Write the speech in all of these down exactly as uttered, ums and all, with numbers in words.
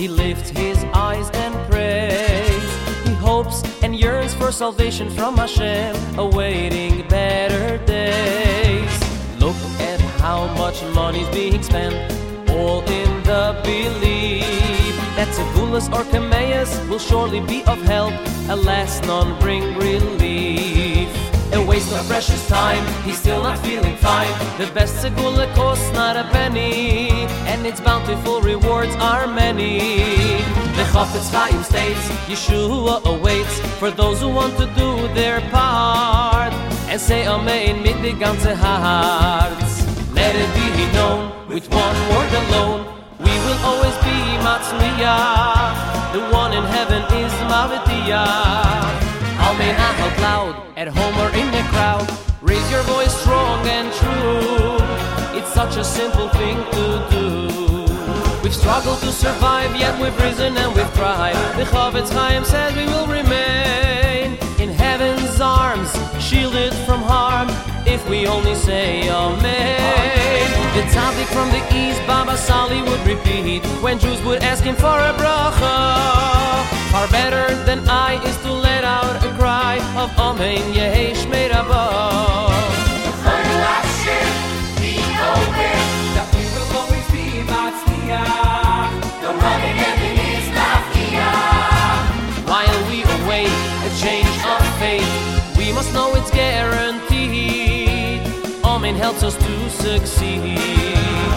he lifts his eyes and prays. He hopes and yearns for salvation from Hashem, awaiting better days. Look at how much money's being spent, all in the belief that Segulus or Kameas will surely be of help. Alas, none bring relief. A waste of precious time, he's still not feeling fine. The best Segula costs not a penny, and its bountiful rewards are many. The Chafetz Chaim states, Yeshua awaits for those who want to do their part and say Amen mit the ganze Herz. Let it be known with one word alone, we will always be Matzliach. The one in heaven is Mavitiyah. Amen out loud, at home or in the crowd, raise your voice strong and true. It's such a simple thing to do. We've struggled to survive, yet we've risen and we've cried. The Chafetz Chaim says we will remain in heaven's arms, shielded from harm, if we only say Amen. The tzaddik from the east, Baba Sali, would repeat when Jews would ask him for a bracha. Far better than I is to let out a cry of Amen, Yehi Shmei Rabbah. Be aware that we will always be Matzliach. The one in heaven is Mavkiah. While we await a change of fate, we must know it's guaranteed. Amen helps us to succeed.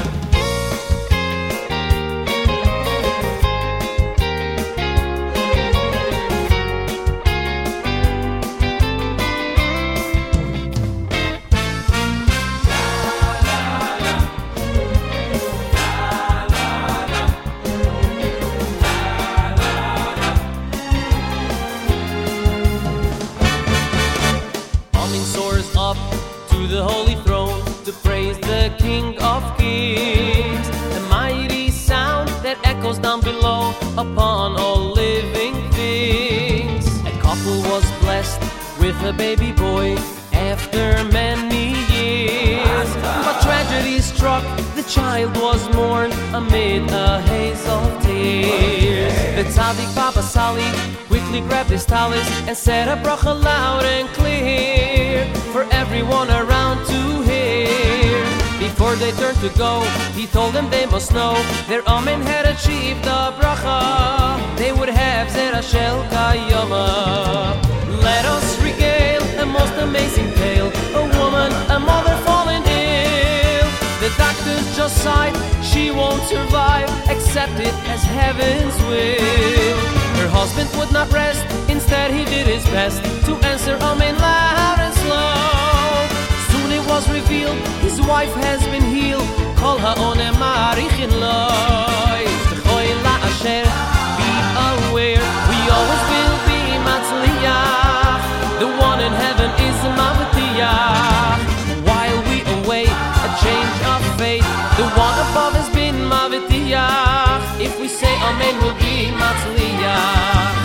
The holy throne to praise the King of Kings, a mighty sound that echoes down below upon all living things. A couple was blessed with a baby boy after many years, but tragedy struck, the child was mourned amid a haze of tears. The tzaddik Baba Sali quickly grabbed his talis and said a bracha loud and clear for everyone around to hear. Before they turned to go, he told them they must know their Amen had achieved the bracha. They would have Zera Shel Kayama. Let us regale a most amazing tale, a woman, a mother fallen ill. The doctors just sighed, she won't survive, accept it as heaven's will. Her husband would not rest, instead he did his best to answer Amen loud and slow. Soon it was revealed, his wife has been healed. Kol ha'onem ma'arichin loy. T'choy la'asher, be aware, we always will be Matzliach. The one in heaven is Mavitiyah. While we await a change of fate, the one above has been Mavitiyah. If we say Amen, we'll be Matzliach.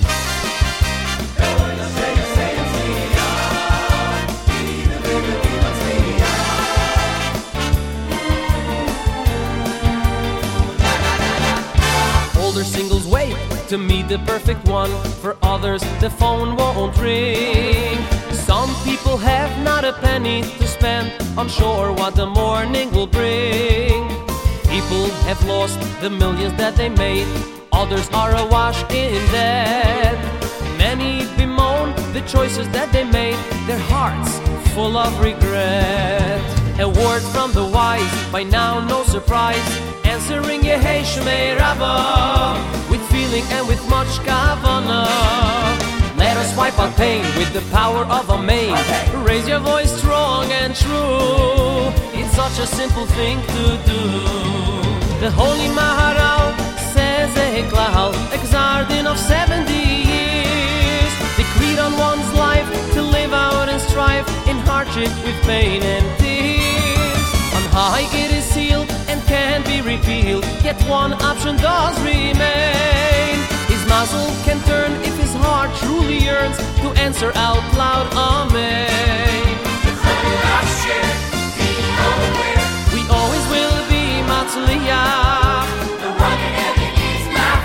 Older singles wait to meet the perfect one. For others, the phone won't ring. Some people have not a penny to spend, unsure what the morning will bring. People have lost the millions that they made, others are awash in debt. Many bemoan the choices that they made, their hearts full of regret. A word from the wise, by now no surprise, answering Yehi Shmei Rabbah, with feeling and with much kavanah. Let us wipe out pain with the power of Amen. Raise your voice strong and true. It's such a simple thing to do. The Holy Maharal says a klal, a gzardin of seventy years, decreed on one's life to live out and strive in hardship with pain and tears. On high it is sealed and can't be repealed, yet one option does remain. His muzzle can turn if his heart truly yearns to answer out loud Amen. We always will be Matzliach. The one in heaven is Mavkiah.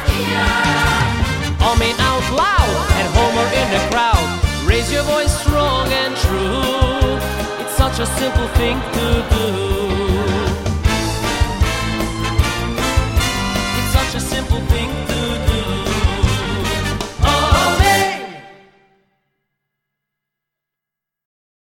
simple thing to do.